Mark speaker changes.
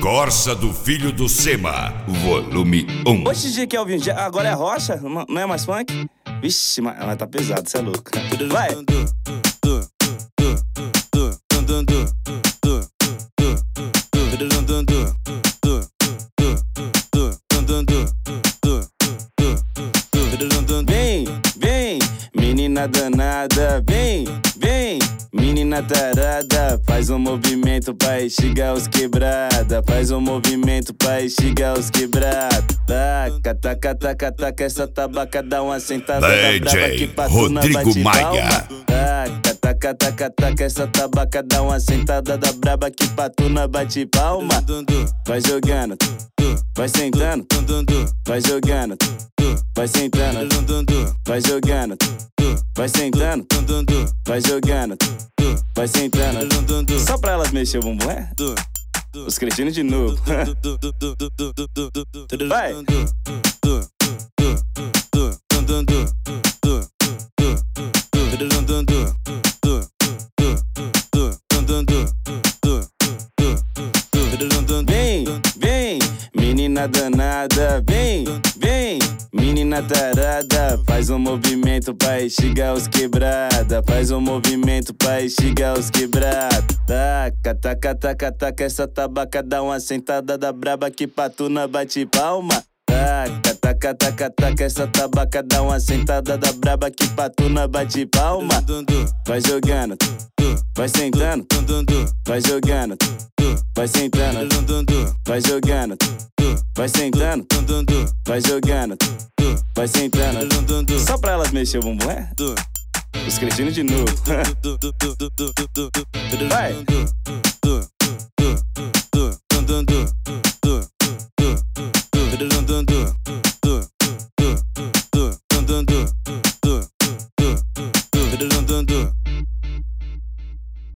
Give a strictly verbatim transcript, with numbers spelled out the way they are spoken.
Speaker 1: Corsa do Filho do Sema, volume um.
Speaker 2: Oxe, G. Kelvin, já- agora é rocha? Não não é mais funk? Vixe, mas, mas tá pesado, cê é louco. Vai! Vem, vem, menina danada, vem, vem, menina tarada, faz um movimento pra instigar os quebrada, faz um movimento pra instigar os quebrada. Taca, taca, taca, taca, essa tabaca dá uma sentada da brava que
Speaker 1: D J
Speaker 2: patuna
Speaker 1: Rodrigo
Speaker 2: bate
Speaker 1: Maia.
Speaker 2: palma. Taca, taca, taca, taca, essa tabaca dá uma sentada da braba que patuna bate palma. Vai jogando, vai sentando, vai jogando, vai sentando, vai jogando, vai sentando, vai jogando, vai sentando. Só pra elas mexer o bumbum, é? Os cretinos de novo. Vai! Vem, vem, menina danada, vem, vem, menina tarada, faz um movimento pra instigar os quebrada, faz um movimento pra instigar os quebrada. Taca, taca, taca, taca, essa tabaca dá uma sentada da braba que patuna bate palma. Taca, taca, taca, taca, essa tabaca dá uma sentada da braba que patuna bate palma. Vai jogando, vai sentando, vai jogando, vai sentando, vai jogando, vai sentando, vai jogando, vai sentando. Só pra elas mexer o bumbum, é? Os cretinos de novo. Vai! Dun, dun, dun, dun, dun, dun, dun, dun, dun, dun, dun.